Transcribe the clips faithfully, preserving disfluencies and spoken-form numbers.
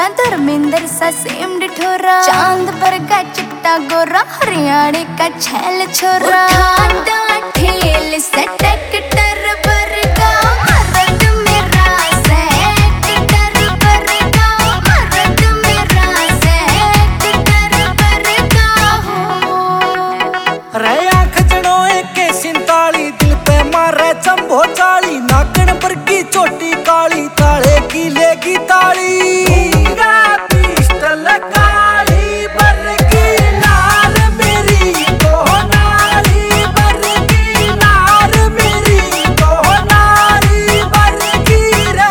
छोरा, धर्मेंद्र सा सेम डिठोरा, चांद पर का चिट्टा गोरा, हरियाणा का छैल छोरा, उठाता ठेल से ट्रैक्टर पर का मर्द मेरा ट्रैक्टर पर का मर्द मेरा ट्रैक्टर पर का हो रे आंख जड़ोए के सिंताली, दिल पे मारे चंबो चाली, नाकन पर की चोटी काली, ताले की लेगी ताली, पिस्टल काली बरगी लाल मेरी तो नारी बरगी लाल मेरी तो नारी बरगी रे।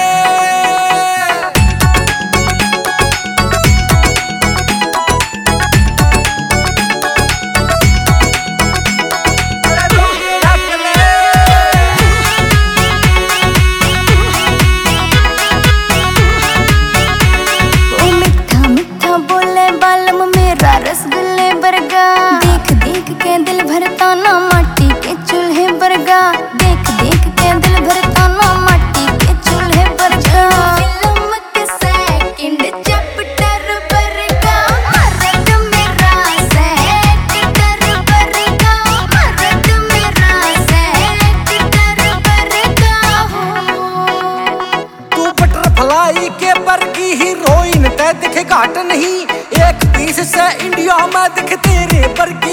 रसगुल्ले बरगा देख देख के दिल भरता ना माटी के चूल्हे बरगा, देख देख के दिल भरता ना माटी के चूल्हे बरगा, फिल्म के सेकंड चैप्टर बरगा, मर्द मेरा ट्रैक्टर बरगा, मर्द मेरा ट्रैक्टर बरगा हो। तू बटरफ्लाई के बरगी हीरोइन ते दिखे घाट नहीं, एक पीस से इंडिया में दिख तेरे बरगी